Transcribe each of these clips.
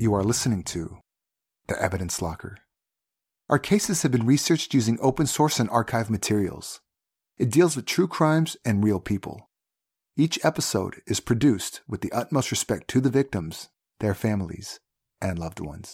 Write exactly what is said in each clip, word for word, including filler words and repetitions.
You are listening to The Evidence Locker. Our cases have been researched using open source and archive materials. It deals with true crimes and real people. Each episode is produced with the utmost respect to the victims, their families, and loved ones.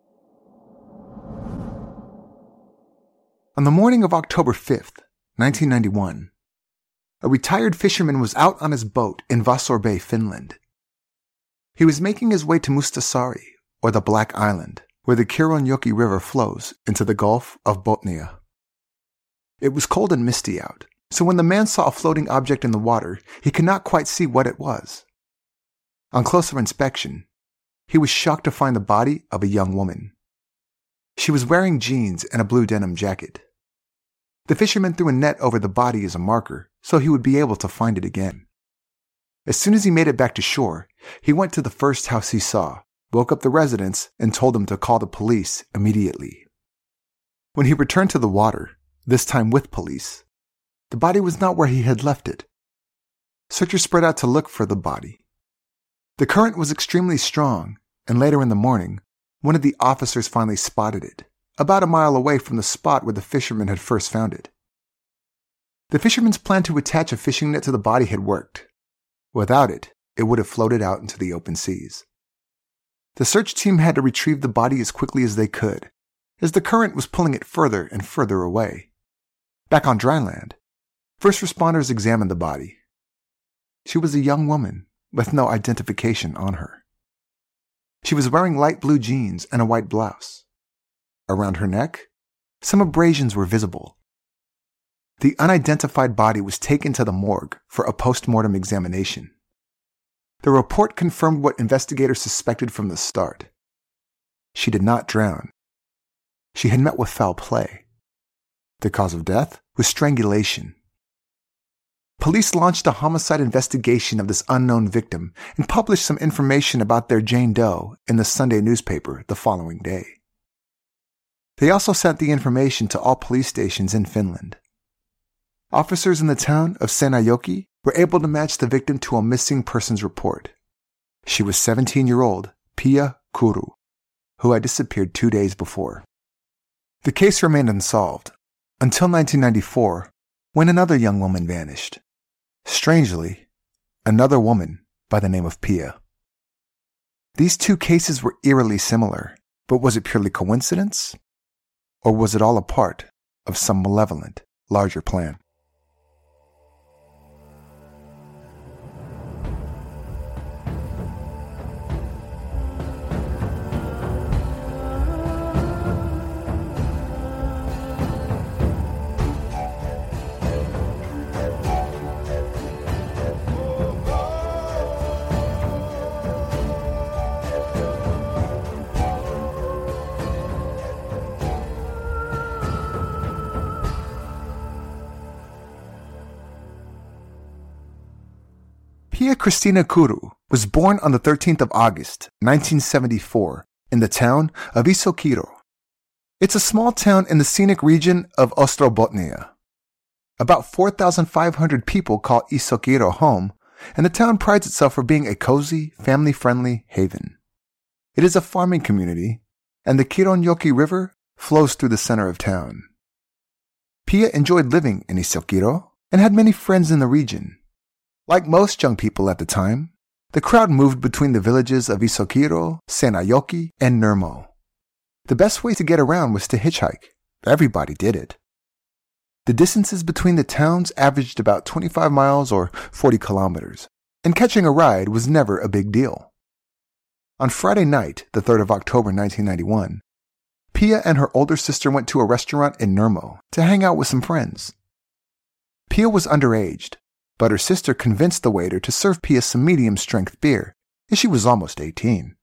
On the morning of October fifth, nineteen ninety-one, a retired fisherman was out on his boat in Vassor Bay, Finland. He was making his way to Mustasari, or the Black Island, where the Keironjoki River flows into the Gulf of Bothnia. It was cold and misty out, so when the man saw a floating object in the water, he could not quite see what it was. On closer inspection, he was shocked to find the body of a young woman. She was wearing jeans and a blue denim jacket. The fisherman threw a net over the body as a marker, so he would be able to find it again. As soon as he made it back to shore, he went to the first house he saw, woke up the residents, and told them to call the police immediately. When he returned to the water, this time with police, the body was not where he had left it. Searchers spread out to look for the body. The current was extremely strong, and later in the morning, one of the officers finally spotted it, about a mile away from the spot where the fisherman had first found it. The fisherman's plan to attach a fishing net to the body had worked. Without it, it would have floated out into the open seas. The search team had to retrieve the body as quickly as they could, as the current was pulling it further and further away. Back on dry land, first responders examined the body. She was a young woman with no identification on her. She was wearing light blue jeans and a white blouse. Around her neck, some abrasions were visible. The unidentified body was taken to the morgue for a post-mortem examination. The report confirmed what investigators suspected from the start. She did not drown. She had met with foul play. The cause of death was strangulation. Police launched a homicide investigation of this unknown victim and published some information about their Jane Doe in the Sunday newspaper the following day. They also sent the information to all police stations in Finland. Officers in the town of Seinäjoki were able to match the victim to a missing persons report. She was seventeen-year-old Pia Kuru, who had disappeared two days before. The case remained unsolved until nineteen ninety-four, when another young woman vanished. Strangely, another woman by the name of Pia. These two cases were eerily similar, but was it purely coincidence? Or was it all a part of some malevolent, larger plan? Pia Kristina Kuru was born on the thirteenth of August, nineteen seventy-four, in the town of Isokiro. It's a small town in the scenic region of Ostrobotnia. About four thousand five hundred people call Isokiro home, and the town prides itself for being a cozy, family-friendly haven. It is a farming community, and the Keironjoki River flows through the center of town. Pia enjoyed living in Isokiro and had many friends in the region. Like most young people at the time, the crowd moved between the villages of Isokiro, Seinäjoki, and Nurmo. The best way to get around was to hitchhike. Everybody did it. The distances between the towns averaged about twenty-five miles or forty kilometers, and catching a ride was never a big deal. On Friday night, the third of October nineteen ninety-one, Pia and her older sister went to a restaurant in Nurmo to hang out with some friends. Pia was underaged, but her sister convinced the waiter to serve Pia some medium-strength beer, as she was almost eighteen.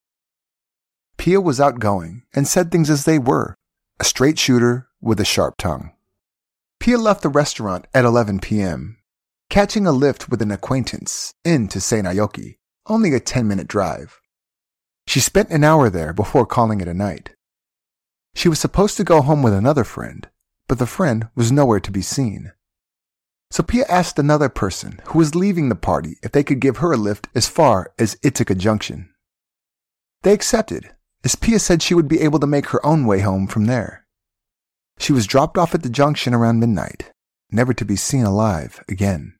Pia was outgoing and said things as they were, a straight shooter with a sharp tongue. Pia left the restaurant at eleven p.m., catching a lift with an acquaintance into Seinäjoki, only a ten-minute drive. She spent an hour there before calling it a night. She was supposed to go home with another friend, but the friend was nowhere to be seen. So Pia asked another person who was leaving the party if they could give her a lift as far as Ithaca Junction. They accepted, as Pia said she would be able to make her own way home from there. She was dropped off at the junction around midnight, never to be seen alive again.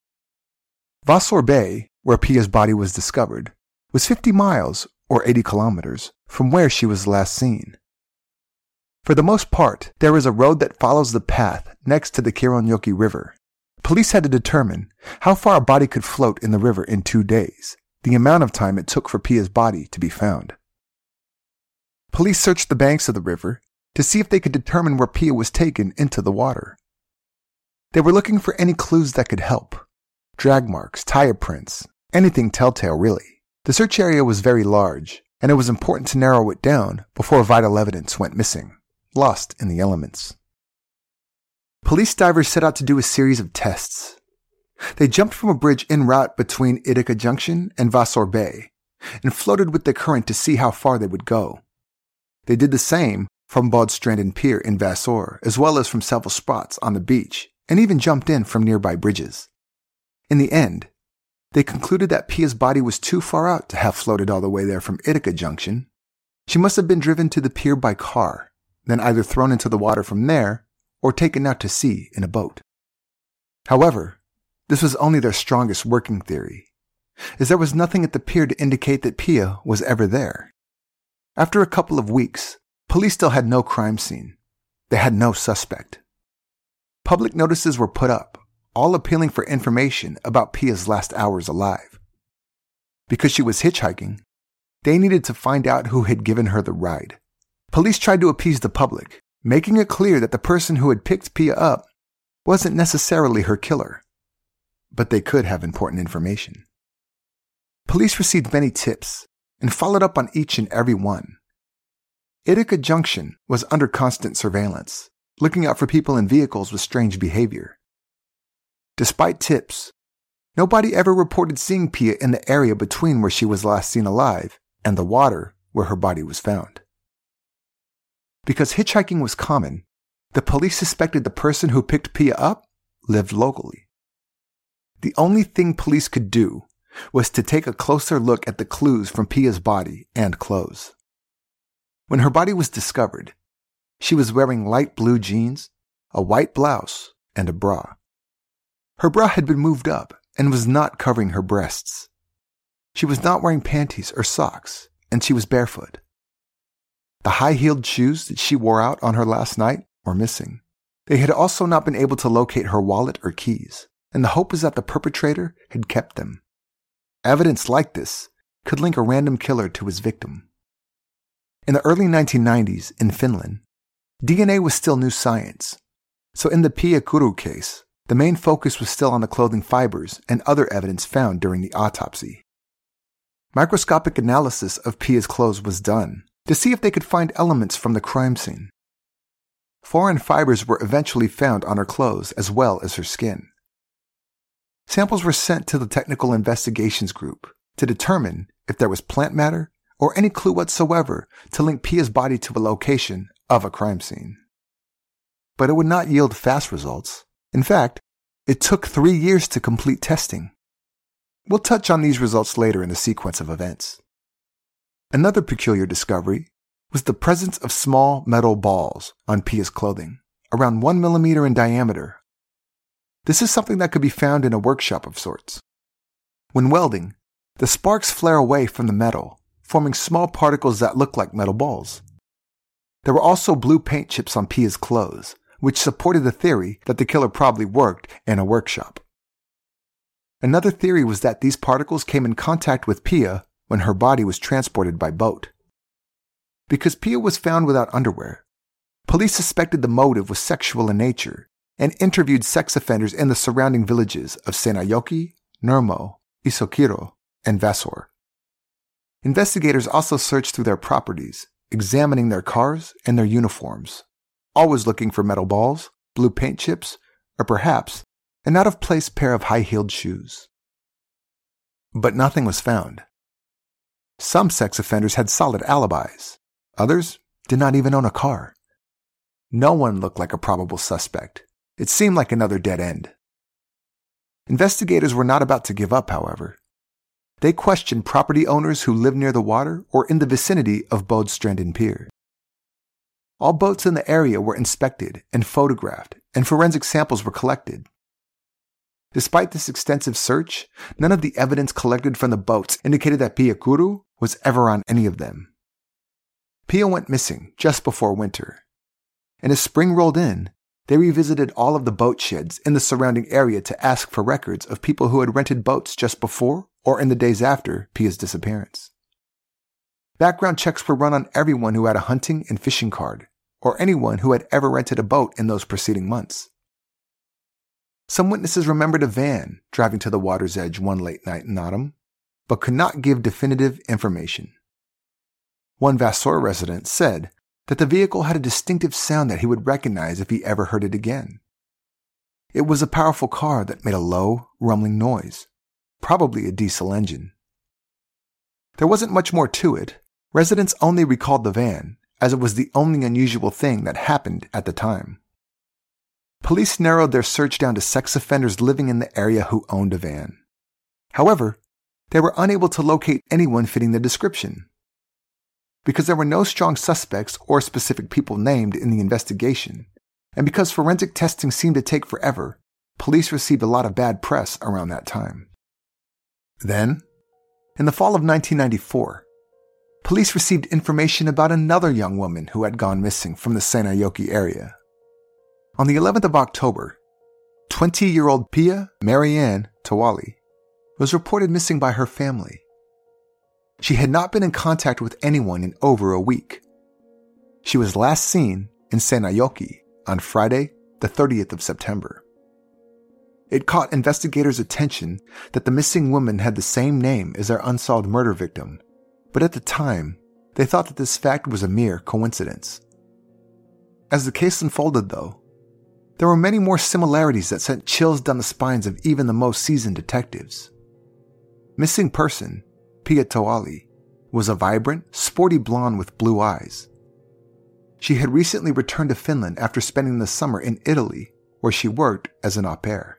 Vasor Bay, where Pia's body was discovered, was fifty miles, or eighty kilometers, from where she was last seen. For the most part, there is a road that follows the path next to the Kironyoki River. Police had to determine how far a body could float in the river in two days, the amount of time it took for Pia's body to be found. Police searched the banks of the river to see if they could determine where Pia was taken into the water. They were looking for any clues that could help. Drag marks, tire prints, anything telltale really. The search area was very large, and it was important to narrow it down before vital evidence went missing, lost in the elements. Police divers set out to do a series of tests. They jumped from a bridge en route between Idika Junction and Vasor Bay, and floated with the current to see how far they would go. They did the same from Bodstranden Pier in Vasor, as well as from several spots on the beach, and even jumped in from nearby bridges. In the end, they concluded that Pia's body was too far out to have floated all the way there from Idika Junction. She must have been driven to the pier by car, then either thrown into the water from there or taken out to sea in a boat. However, this was only their strongest working theory, as there was nothing at the pier to indicate that Pia was ever there. After a couple of weeks, police still had no crime scene. They had no suspect. Public notices were put up, all appealing for information about Pia's last hours alive. Because she was hitchhiking, they needed to find out who had given her the ride. Police tried to appease the public, making it clear that the person who had picked Pia up wasn't necessarily her killer, but they could have important information. Police received many tips and followed up on each and every one. Idika Junction was under constant surveillance, looking out for people in vehicles with strange behavior. Despite tips, nobody ever reported seeing Pia in the area between where she was last seen alive and the water where her body was found. Because hitchhiking was common, the police suspected the person who picked Pia up lived locally. The only thing police could do was to take a closer look at the clues from Pia's body and clothes. When her body was discovered, she was wearing light blue jeans, a white blouse, and a bra. Her bra had been moved up and was not covering her breasts. She was not wearing panties or socks, and she was barefoot. The high-heeled shoes that she wore out on her last night were missing. They had also not been able to locate her wallet or keys, and the hope was that the perpetrator had kept them. Evidence like this could link a random killer to his victim. In the early nineteen nineties in Finland, D N A was still new science, so in the Pia Kuru case, the main focus was still on the clothing fibers and other evidence found during the autopsy. Microscopic analysis of Pia's clothes was done to see if they could find elements from the crime scene. Foreign fibers were eventually found on her clothes as well as her skin. Samples were sent to the Technical Investigations Group to determine if there was plant matter or any clue whatsoever to link Pia's body to a location of a crime scene. But it would not yield fast results. In fact, it took three years to complete testing. We'll touch on these results later in the sequence of events. Another peculiar discovery was the presence of small metal balls on Pia's clothing, around one millimeter in diameter. This is something that could be found in a workshop of sorts. When welding, the sparks flare away from the metal, forming small particles that look like metal balls. There were also blue paint chips on Pia's clothes, which supported the theory that the killer probably worked in a workshop. Another theory was that these particles came in contact with Pia when her body was transported by boat. Because Pia was found without underwear, police suspected the motive was sexual in nature and interviewed sex offenders in the surrounding villages of Seinäjoki, Nurmo, Isokiro, and Vasor. Investigators also searched through their properties, examining their cars and their uniforms, always looking for metal balls, blue paint chips, or perhaps an out-of-place pair of high-heeled shoes. But nothing was found. Some sex offenders had solid alibis. Others did not even own a car. No one looked like a probable suspect. It seemed like another dead end. Investigators were not about to give up, however. they questioned property owners who lived near the water or in the vicinity of Bodstranden Pier. All boats in the area were inspected and photographed, and forensic samples were collected. Despite this extensive search, none of the evidence collected from the boats indicated that Pia Kuru was ever on any of them. Pia went missing just before winter, and as spring rolled in, they revisited all of the boat sheds in the surrounding area to ask for records of people who had rented boats just before or in the days after Pia's disappearance. Background checks were run on everyone who had a hunting and fishing card, or anyone who had ever rented a boat in those preceding months. Some witnesses remembered a van driving to the water's edge one late night in autumn, but could not give definitive information. One Vasseur resident said that the vehicle had a distinctive sound that he would recognize if he ever heard it again. It was a powerful car that made a low, rumbling noise, probably a diesel engine. There wasn't much more to it. Residents only recalled the van, as it was the only unusual thing that happened at the time. Police narrowed their search down to sex offenders living in the area who owned a van. However, they were unable to locate anyone fitting the description. Because there were no strong suspects or specific people named in the investigation, and because forensic testing seemed to take forever, police received a lot of bad press around that time. Then, in the fall of nineteen ninety-four, police received information about another young woman who had gone missing from the Seinäjoki area. On the eleventh of October, twenty-year-old Pia Marianne Tawali was reported missing by her family. She had not been in contact with anyone in over a week. She was last seen in Seinäjoki on Friday, the thirtieth of September. It caught investigators' attention that the missing woman had the same name as their unsolved murder victim, but at the time, they thought that this fact was a mere coincidence. As the case unfolded, though, there were many more similarities that sent chills down the spines of even the most seasoned detectives. Missing person, Pia Tawali, was a vibrant, sporty blonde with blue eyes. She had recently returned to Finland after spending the summer in Italy, where she worked as an au pair.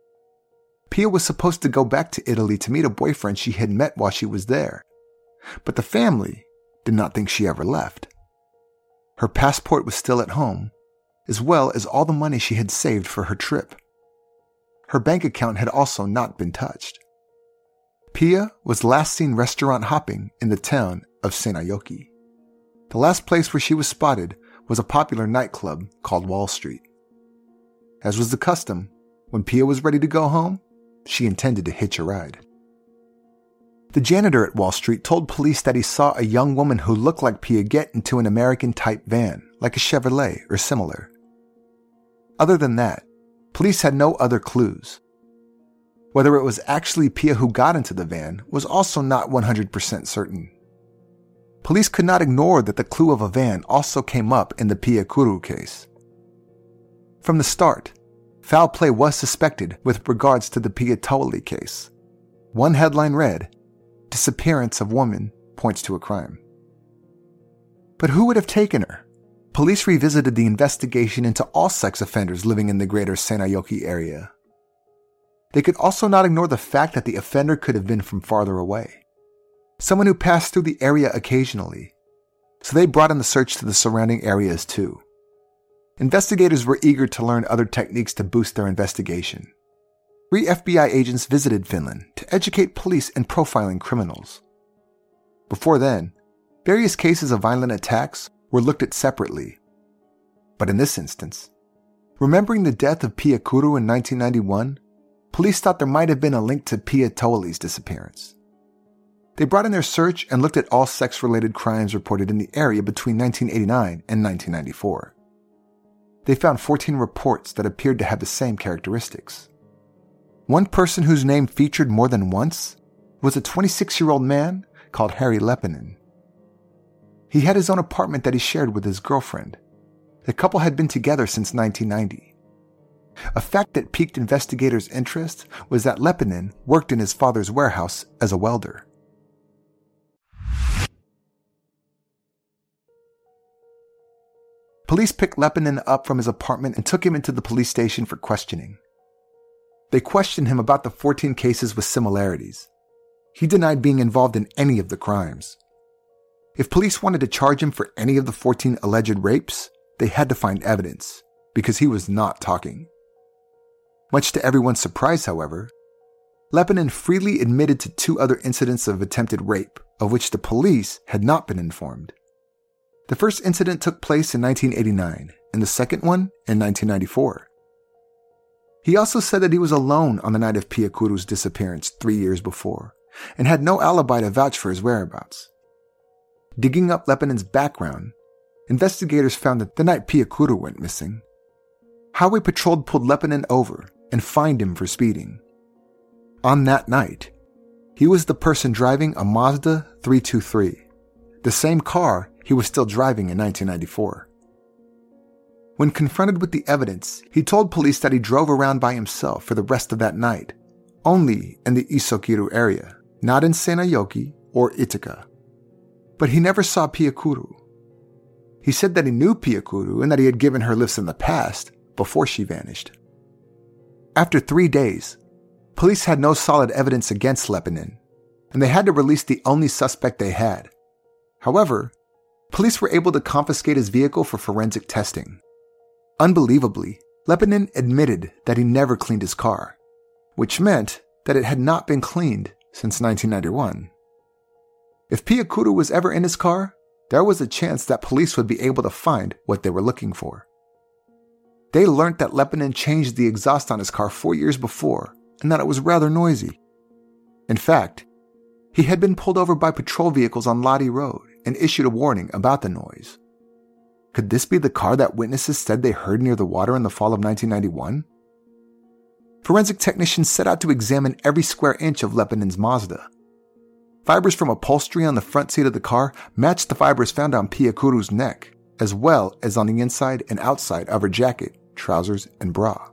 Pia was supposed to go back to Italy to meet a boyfriend she had met while she was there, but the family did not think she ever left. Her passport was still at home, as well as all the money she had saved for her trip. Her bank account had also not been touched. Pia was last seen restaurant hopping in the town of Seinäjoki. The last place where she was spotted was a popular nightclub called Wall Street. As was the custom, when Pia was ready to go home, she intended to hitch a ride. The janitor at Wall Street told police that he saw a young woman who looked like Pia get into an American-type van, like a Chevrolet or similar. Other than that, police had no other clues. Whether it was actually Pia who got into the van was also not one hundred percent certain. Police could not ignore that the clue of a van also came up in the Pia Kuru case. From the start, foul play was suspected with regards to the Pia Tawali case. One headline read, "Disappearance of woman points to a crime." But who would have taken her? Police revisited the investigation into all sex offenders living in the greater Seinäjoki area. They could also not ignore the fact that the offender could have been from farther away, someone who passed through the area occasionally, so they brought in the search to the surrounding areas too. Investigators were eager to learn other techniques to boost their investigation. Three F B I agents visited Finland to educate police in profiling criminals. Before then, various cases of violent attacks were looked at separately. But in this instance, remembering the death of Pia Kuru in nineteen ninety-one, police thought there might have been a link to Pia Tawali's disappearance. They brought in their search and looked at all sex-related crimes reported in the area between nineteen eighty-nine and nineteen ninety-four. They found fourteen reports that appeared to have the same characteristics. One person whose name featured more than once was a twenty-six-year-old man called Harry Leppänen. He had his own apartment that he shared with his girlfriend. The couple had been together since nineteen ninety. A fact that piqued investigators' interest was that Leppänen worked in his father's warehouse as a welder. Police picked Leppänen up from his apartment and took him into the police station for questioning. They questioned him about the fourteen cases with similarities. he denied being involved in any of the crimes. If police wanted to charge him for any of the fourteen alleged rapes, they had to find evidence, because he was not talking. Much to everyone's surprise, however, Lepinen freely admitted to two other incidents of attempted rape, of which the police had not been informed. The first incident took place in nineteen eighty-nine, and the second one in nineteen ninety-four. He also said that he was alone on the night of Pia Kuru's disappearance three years before, and had no alibi to vouch for his whereabouts. Digging up Lepinen's background, investigators found that the night Pia Kuru went missing, Highway Patrol pulled Lepinen over and fined him for speeding. On that night, he was the person driving a Mazda three two three, the same car he was still driving in nineteen ninety-four. When confronted with the evidence, he told police that he drove around by himself for the rest of that night, only in the Isokiru area, not in Seinayoki or Ithaca. But he never saw Pia Kuru. He said that he knew Pia Kuru and that he had given her lifts in the past before she vanished. After three days, police had no solid evidence against Lepinen, and they had to release the only suspect they had. However, police were able to confiscate his vehicle for forensic testing. Unbelievably, Lepinen admitted that he never cleaned his car, which meant that it had not been cleaned since nineteen ninety-one. If Pia Kuru was ever in his car, there was a chance that police would be able to find what they were looking for. They learned that Lepinen changed the exhaust on his car four years before, and that it was rather noisy. In fact, he had been pulled over by patrol vehicles on Lodi Road and issued a warning about the noise. Could this be the car that witnesses said they heard near the water in the fall of nineteen ninety-one? Forensic technicians set out to examine every square inch of Lepinen's Mazda. Fibers from upholstery on the front seat of the car matched the fibers found on Pia Kuru's neck, as well as on the inside and outside of her jacket, trousers, and bra.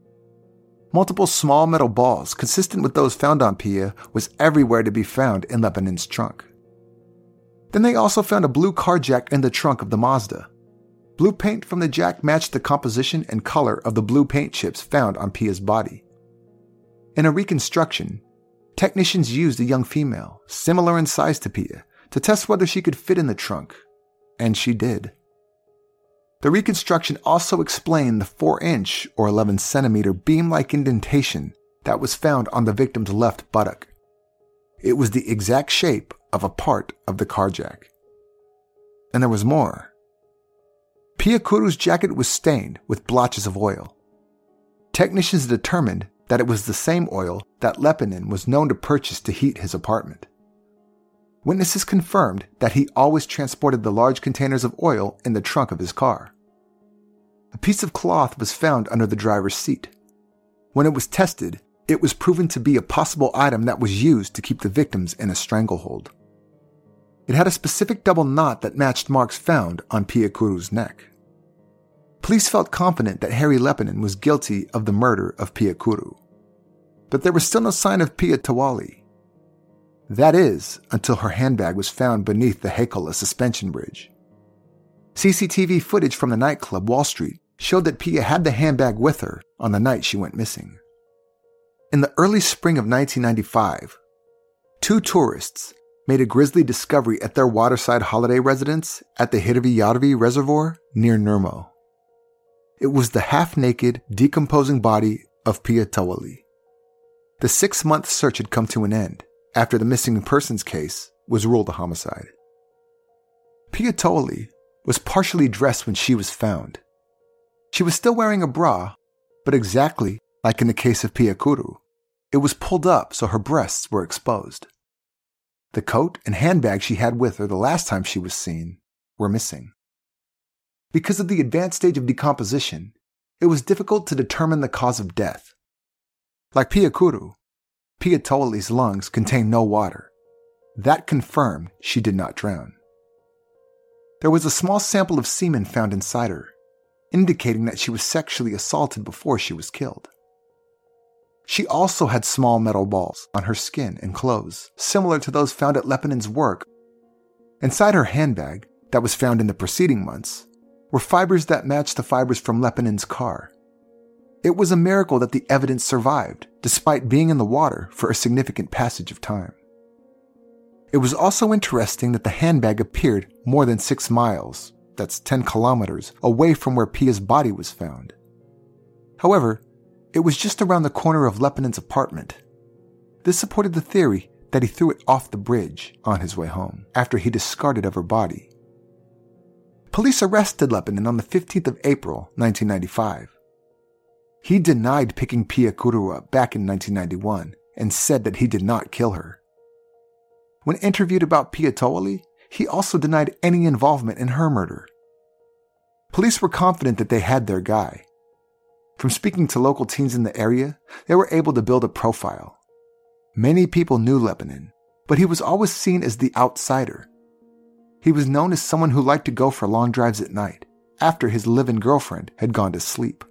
Multiple small metal balls, consistent with those found on Pia, was everywhere to be found in Lepinen's trunk. Then they also found a blue car jack in the trunk of the Mazda. Blue paint from the jack matched the composition and color of the blue paint chips found on Pia's body. In a reconstruction, technicians used a young female, similar in size to Pia, to test whether she could fit in the trunk, and she did. The reconstruction also explained the four inch or eleven centimeter beam-like indentation that was found on the victim's left buttock. It was the exact shape of a part of the car jack. And there was more. Pia Kuru's jacket was stained with blotches of oil. Technicians determined that it was the same oil that Lepinen was known to purchase to heat his apartment. Witnesses confirmed that he always transported the large containers of oil in the trunk of his car. A piece of cloth was found under the driver's seat. When it was tested, it was proven to be a possible item that was used to keep the victims in a stranglehold. It had a specific double knot that matched marks found on Pia Kuru's neck. Police felt confident that Harry Lepinen was guilty of the murder of Pia Kuru, but there was still no sign of Pia Tawali. That is, until her handbag was found beneath the Heikola suspension bridge. C C T V footage from the nightclub Wall Street showed that Pia had the handbag with her on the night she went missing. In the early spring of nineteen ninety-five, two tourists made a grisly discovery at their waterside holiday residence at the Hirvijärvi Reservoir near Nurmo. It was the half-naked, decomposing body of Pia Tawali. The six-month search had come to an end after the missing persons case was ruled a homicide. Pia Tawali was partially dressed when she was found. She was still wearing a bra, but exactly like in the case of Pia Kuru, it was pulled up so her breasts were exposed. The coat and handbag she had with her the last time she was seen were missing. Because of the advanced stage of decomposition, it was difficult to determine the cause of death. Like Pia Kuru, Pia Tawali's lungs contained no water. That confirmed she did not drown. There was a small sample of semen found inside her, indicating that she was sexually assaulted before she was killed. She also had small metal balls on her skin and clothes, similar to those found at Lepinen's work. Inside her handbag, that was found in the preceding months, were fibers that matched the fibers from Lepinen's car. It was a miracle that the evidence survived, despite being in the water for a significant passage of time. It was also interesting that the handbag appeared more than six miles, that's ten kilometers, away from where Pia's body was found. However, it was just around the corner of Lepinen's apartment. This supported the theory that he threw it off the bridge on his way home after he discarded of her body. Police arrested Lepinen on the fifteenth of April, nineteen ninety-five. He denied picking Pia Kuru up back in nineteen ninety-one and said that he did not kill her. When interviewed about Pia Towali, he also denied any involvement in her murder. Police were confident that they had their guy. From speaking to local teens in the area, they were able to build a profile. Many people knew Lepinen, but he was always seen as the outsider. He was known as someone who liked to go for long drives at night, after his live-in girlfriend had gone to sleep.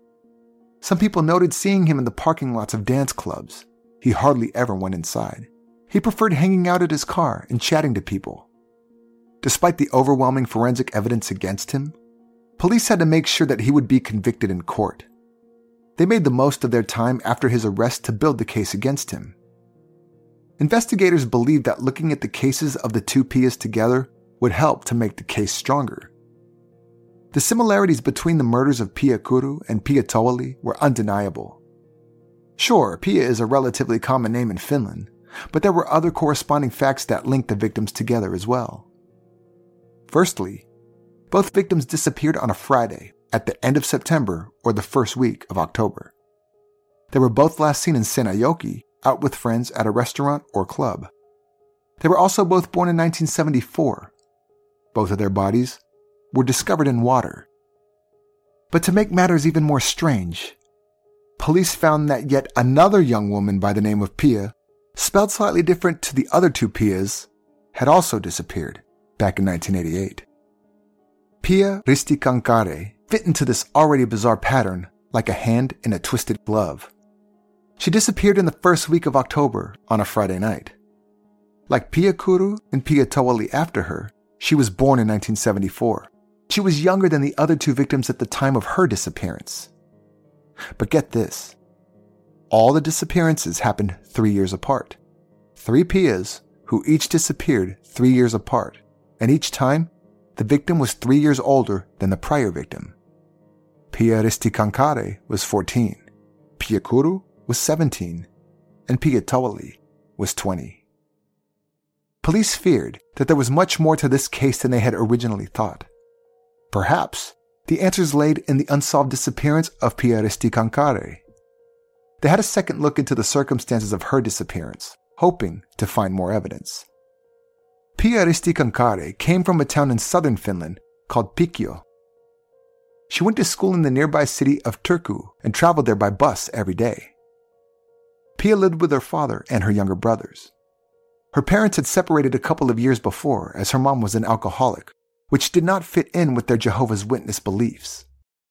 Some people noted seeing him in the parking lots of dance clubs. He hardly ever went inside. He preferred hanging out at his car and chatting to people. Despite the overwhelming forensic evidence against him, police had to make sure that he would be convicted in court. They made the most of their time after his arrest to build the case against him. Investigators believed that looking at the cases of the two Pias together would help to make the case stronger. The similarities between the murders of Pia Kuru and Pia Towali were undeniable. Sure, Pia is a relatively common name in Finland, but there were other corresponding facts that linked the victims together as well. Firstly, both victims disappeared on a Friday at the end of September or the first week of October. They were both last seen in Seinäjoki, out with friends at a restaurant or club. They were also both born in nineteen seventy-four. Both of their bodies were discovered in water. But to make matters even more strange, police found that yet another young woman by the name of Pia, spelled slightly different to the other two Pias, had also disappeared back in nineteen eighty-eight. Pia Ristikankare fit into this already bizarre pattern like a hand in a twisted glove. She disappeared in the first week of October on a Friday night. Like Pia Kuru and Pia Towali after her, she was born in nineteen seventy-four. She was younger than the other two victims at the time of her disappearance. But get this. All the disappearances happened three years apart. Three Pias who each disappeared three years apart, and each time, the victim was three years older than the prior victim. Pia Ristikankare was fourteen, Pia Kuru was seventeen, and Pia Towali was twenty. Police feared that there was much more to this case than they had originally thought. Perhaps the answers laid in the unsolved disappearance of Pia Ristikankare. They had a second look into the circumstances of her disappearance, hoping to find more evidence. Pia Ristikankare came from a town in southern Finland called Pikio. She went to school in the nearby city of Turku and traveled there by bus every day. Pia lived with her father and her younger brothers. Her parents had separated a couple of years before as her mom was an alcoholic, which did not fit in with their Jehovah's Witness beliefs.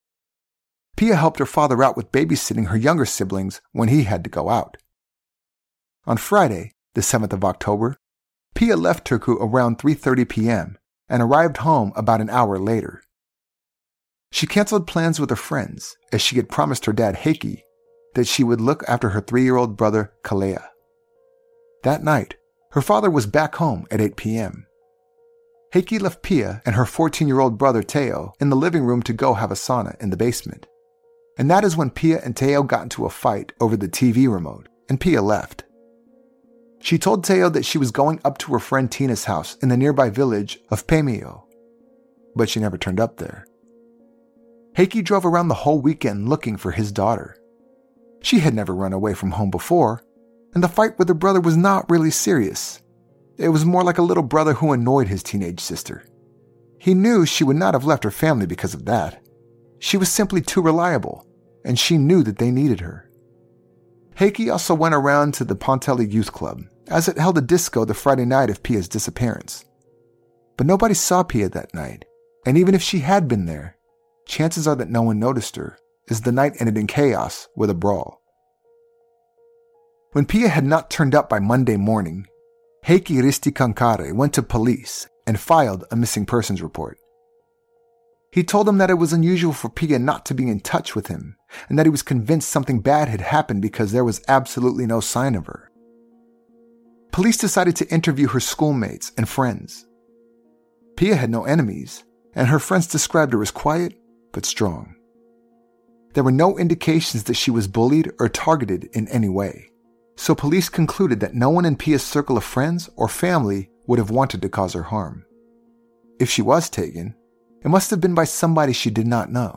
Pia helped her father out with babysitting her younger siblings when he had to go out. On Friday, the seventh of October, Pia left Turku around three thirty p.m. and arrived home about an hour later. She canceled plans with her friends as she had promised her dad Heikki that she would look after her three-year-old brother Kalea. That night, her father was back home at eight p.m. Heikki left Pia and her fourteen-year-old brother Teo in the living room to go have a sauna in the basement. And that is when Pia and Teo got into a fight over the T V remote, and Pia left. She told Teo that she was going up to her friend Tina's house in the nearby village of Paimio, but she never turned up there. Heikki drove around the whole weekend looking for his daughter. She had never run away from home before, and the fight with her brother was not really serious. It was more like a little brother who annoyed his teenage sister. He knew she would not have left her family because of that. She was simply too reliable, and she knew that they needed her. Heikki also went around to the Ponteli Youth Club, as it held a disco the Friday night of Pia's disappearance. But nobody saw Pia that night, and even if she had been there, chances are that no one noticed her, as the night ended in chaos with a brawl. When Pia had not turned up by Monday morning, Heikki Ristikankare went to police and filed a missing persons report. He told them that it was unusual for Pia not to be in touch with him, and that he was convinced something bad had happened because there was absolutely no sign of her. police decided to interview her schoolmates and friends. Pia had no enemies, and her friends described her as quiet but strong. There were no indications that she was bullied or targeted in any way, so police concluded that no one in Pia's circle of friends or family would have wanted to cause her harm. If she was taken, it must have been by somebody she did not know.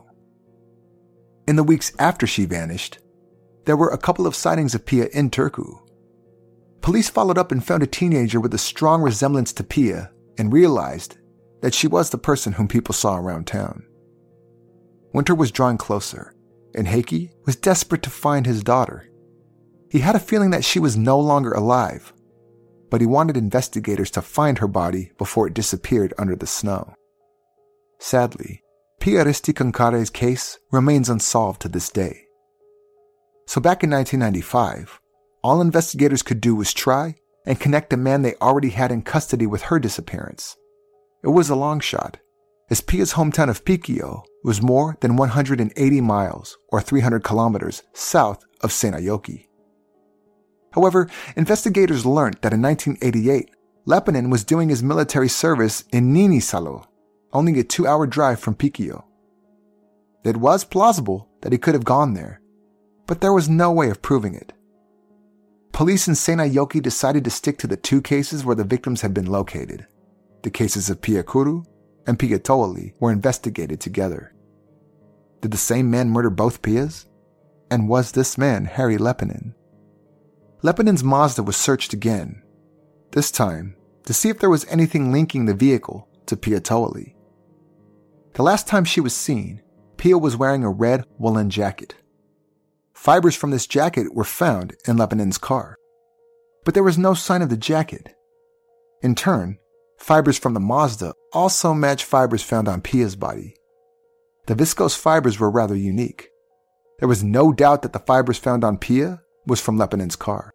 In the weeks after she vanished, there were a couple of sightings of Pia in Turku. Police followed up and found a teenager with a strong resemblance to Pia and realized that she was the person whom people saw around town. Winter was drawing closer, and Heikki was desperate to find his daughter. He had a feeling that she was no longer alive, but he wanted investigators to find her body before it disappeared under the snow. Sadly, Pia Ristikankare's case remains unsolved to this day. So back in nineteen ninety-five, all investigators could do was try and connect a man they already had in custody with her disappearance. It was a long shot, as Pia's hometown of Pikio was more than one hundred eighty miles or three hundred kilometers south of Seinäjoki. However, investigators learned that in nineteen eighty-eight, Leppänen was doing his military service in Niinisalo, only a two-hour drive from Pikio. It was plausible that he could have gone there, but there was no way of proving it. Police in Seinäjoki decided to stick to the two cases where the victims had been located. The cases of Pia Kuru and Pia Toali were investigated together. Did the same man murder both Pias? And was this man Harry Leppänen? Leppänen's Mazda was searched again, this time to see if there was anything linking the vehicle to Pia Toali. The last time she was seen, Pia was wearing a red woolen jacket. Fibers from this jacket were found in Leppänen's car, but there was no sign of the jacket. In turn, fibers from the Mazda also matched fibers found on Pia's body. The viscose fibers were rather unique. There was no doubt that the fibers found on Pia was from Leppänen's car.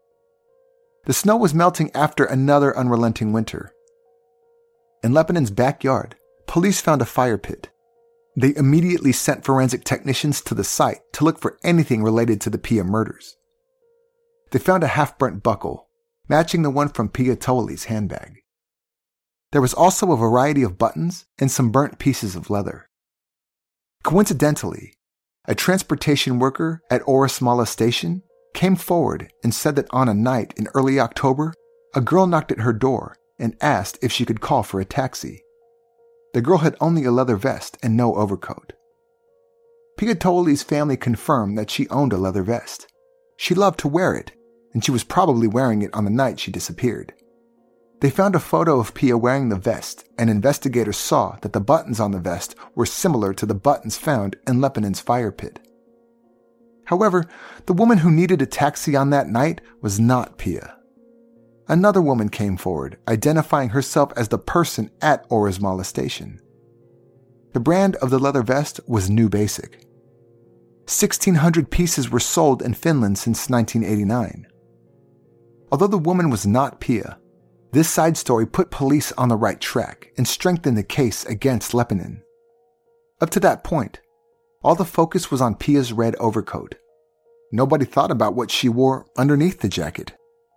The snow was melting after another unrelenting winter. In Leppänen's backyard, police found a fire pit. They immediately sent forensic technicians to the site to look for anything related to the Pia murders. They found a half-burnt buckle, matching the one from Pia Toali's handbag. There was also a variety of buttons and some burnt pieces of leather. Coincidentally, a transportation worker at Ourismala station came forward and said that on a night in early October, a girl knocked at her door and asked if she could call for a taxi. The girl had only a leather vest and no overcoat. Pia Toali's family confirmed that she owned a leather vest. She loved to wear it, and she was probably wearing it on the night she disappeared. They found a photo of Pia wearing the vest, and investigators saw that the buttons on the vest were similar to the buttons found in Leppänen's fire pit. However, the woman who needed a taxi on that night was not Pia. Another woman came forward, identifying herself as the person at Ourismala station. The brand of the leather vest was New Basic. sixteen hundred pieces were sold in Finland since nineteen eighty-nine. Although the woman was not Pia, this side story put police on the right track and strengthened the case against Leppänen. Up to that point, all the focus was on Pia's red overcoat. Nobody thought about what she wore underneath the jacket.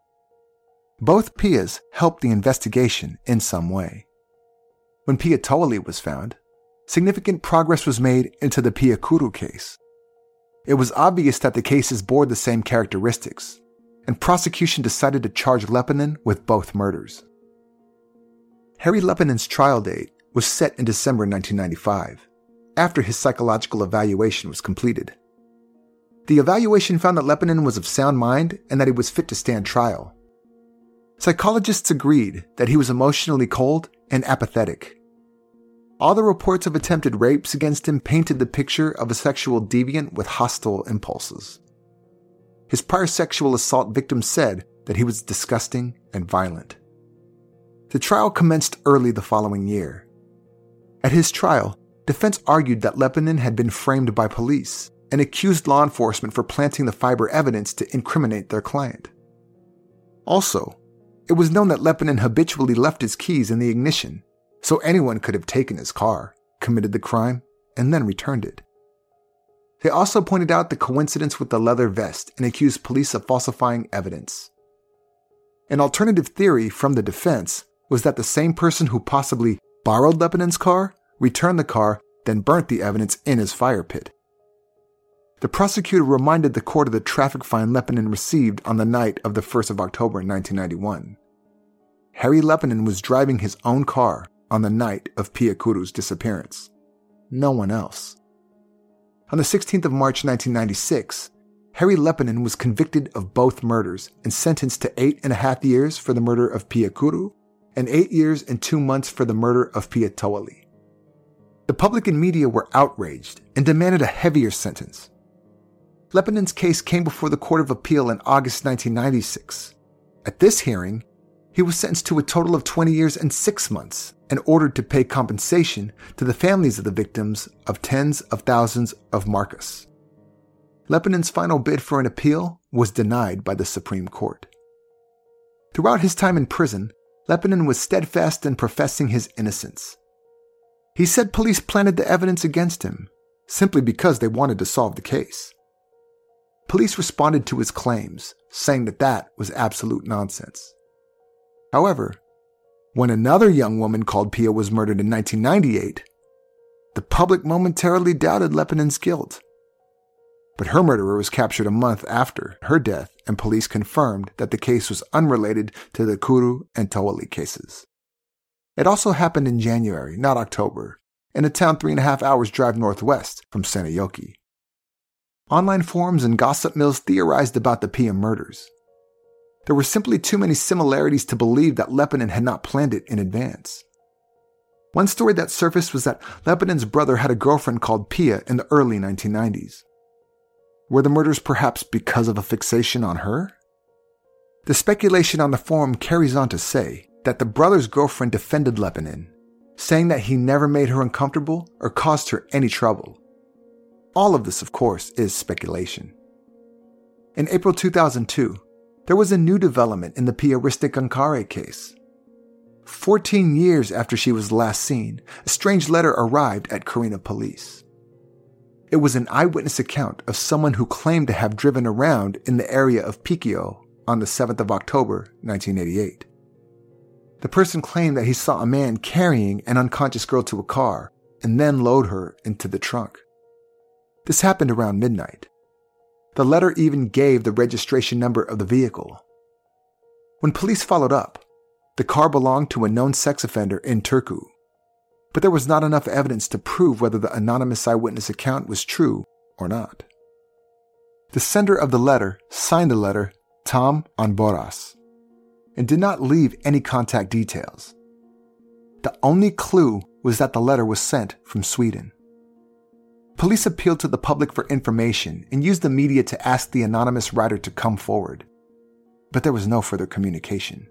Both Pias helped the investigation in some way. When Pia Toali was found, significant progress was made into the Pia Kuru case. It was obvious that the cases bore the same characteristics, and prosecution decided to charge Leppänen with both murders. Harry Leppänen's trial date was set in December nineteen ninety-five, after his psychological evaluation was completed. The evaluation found that Leppänen was of sound mind and that he was fit to stand trial. Psychologists agreed that he was emotionally cold and apathetic. All the reports of attempted rapes against him painted the picture of a sexual deviant with hostile impulses. His prior sexual assault victims said that he was disgusting and violent. The trial commenced early the following year. At his trial, defense argued that Leppänen had been framed by police and accused law enforcement for planting the fiber evidence to incriminate their client. Also, it was known that Leppänen habitually left his keys in the ignition, so anyone could have taken his car, committed the crime, and then returned it. They also pointed out the coincidence with the leather vest and accused police of falsifying evidence. An alternative theory from the defense was that the same person who possibly borrowed Leppinen's car returned the car, then burnt the evidence in his fire pit. The prosecutor reminded the court of the traffic fine Leppinen received on the night of the first of October nineteen ninety-one. Harry Leppinen was driving his own car on the night of Pia Kuru's disappearance. No one else. On the sixteenth of March nineteen ninety-six, Harry Leppinen was convicted of both murders and sentenced to eight and a half years for the murder of Pia Kuru and eight years and two months for the murder of Pia Tawali. The public and media were outraged and demanded a heavier sentence. Leppinen's case came before the Court of Appeal in August nineteen ninety-six. At this hearing, he was sentenced to a total of twenty years and six months and ordered to pay compensation to the families of the victims of tens of thousands of marcas. Leppinen's final bid for an appeal was denied by the Supreme Court. Throughout his time in prison, Leppinen was steadfast in professing his innocence. He said police planted the evidence against him simply because they wanted to solve the case. Police responded to his claims, saying that that was absolute nonsense. However, when another young woman called Pia was murdered in nineteen ninety-eight, the public momentarily doubted Leppinen's guilt. But her murderer was captured a month after her death, and police confirmed that the case was unrelated to the Kuru and Tawali cases. It also happened in January, not October, in a town three and a half hours drive northwest from Seinäjoki. Online forums and gossip mills theorized about the Pia murders. There were simply too many similarities to believe that Leppinen had not planned it in advance. One story that surfaced was that Leppinen's brother had a girlfriend called Pia in the early nineteen nineties. Were the murders perhaps because of a fixation on her? The speculation on the forum carries on to say that the brother's girlfriend defended Leppinen, saying that he never made her uncomfortable or caused her any trouble. All of this, of course, is speculation. In April two thousand two, there was a new development in the Pia Risti-Kankare case. Fourteen years after she was last seen, a strange letter arrived at Kareena police. It was an eyewitness account of someone who claimed to have driven around in the area of Pikio on the seventh of October, nineteen eighty-eight. The person claimed that he saw a man carrying an unconscious girl to a car and then load her into the trunk. This happened around midnight. The letter even gave the registration number of the vehicle. When police followed up, the car belonged to a known sex offender in Turku, but there was not enough evidence to prove whether the anonymous eyewitness account was true or not. The sender of the letter signed the letter Tom Anboras and did not leave any contact details. The only clue was that the letter was sent from Sweden. Police appealed to the public for information and used the media to ask the anonymous writer to come forward, but there was no further communication.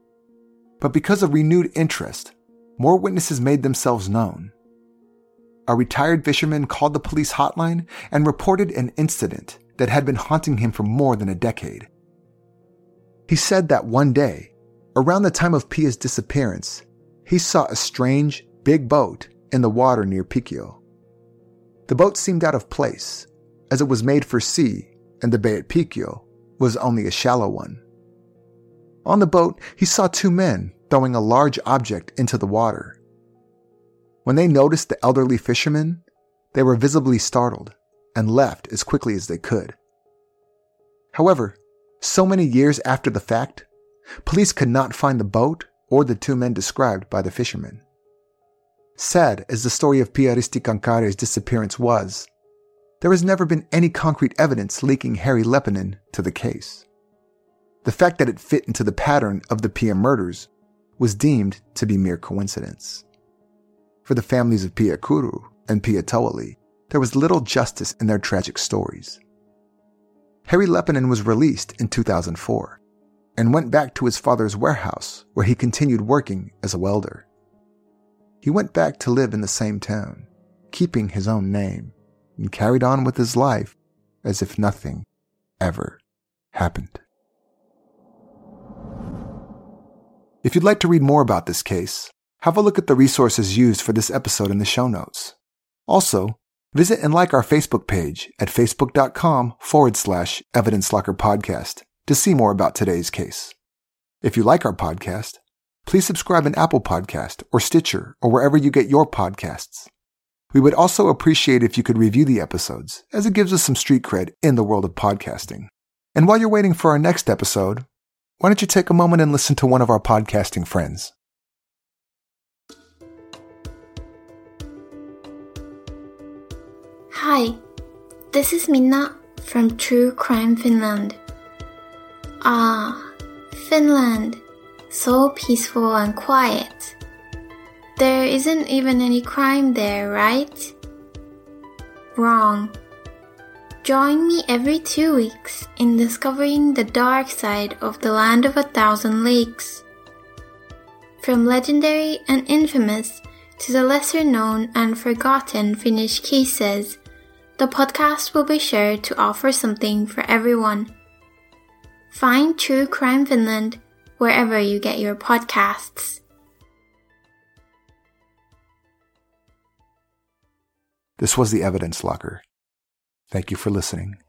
But because of renewed interest, more witnesses made themselves known. A retired fisherman called the police hotline and reported an incident that had been haunting him for more than a decade. He said that one day, around the time of Pia's disappearance, he saw a strange, big boat in the water near Pikio. The boat seemed out of place, as it was made for sea, and the bay at Pikio was only a shallow one. On the boat, he saw two men throwing a large object into the water. When they noticed the elderly fisherman, they were visibly startled and left as quickly as they could. However, so many years after the fact, police could not find the boat or the two men described by the fisherman. Sad as the story of Pia Risti-Kankare's disappearance was, there has never been any concrete evidence linking Harry Leppinen to the case. The fact that it fit into the pattern of the Pia murders was deemed to be mere coincidence. For the families of Pia Kuru and Pia Tawali, there was little justice in their tragic stories. Harry Leppinen was released in two thousand four and went back to his father's warehouse where he continued working as a welder. He went back to live in the same town, keeping his own name, and carried on with his life as if nothing ever happened. If you'd like to read more about this case, have a look at the resources used for this episode in the show notes. Also, visit and like our Facebook page at facebook.com forward slash Evidence Locker Podcast to see more about today's case. If you like our podcast, please subscribe in Apple Podcast or Stitcher or wherever you get your podcasts. We would also appreciate if you could review the episodes, as it gives us some street cred in the world of podcasting. And while you're waiting for our next episode, why don't you take a moment and listen to one of our podcasting friends? Hi, this is Minna from True Crime Finland. Ah, Finland, so peaceful and quiet. There isn't even any crime there, right? Wrong. Join me every two weeks in discovering the dark side of the land of a thousand lakes. From legendary and infamous to the lesser known and forgotten Finnish cases, the podcast will be sure to offer something for everyone. Find True Crime Finland wherever you get your podcasts. This was The Evidence Locker. Thank you for listening.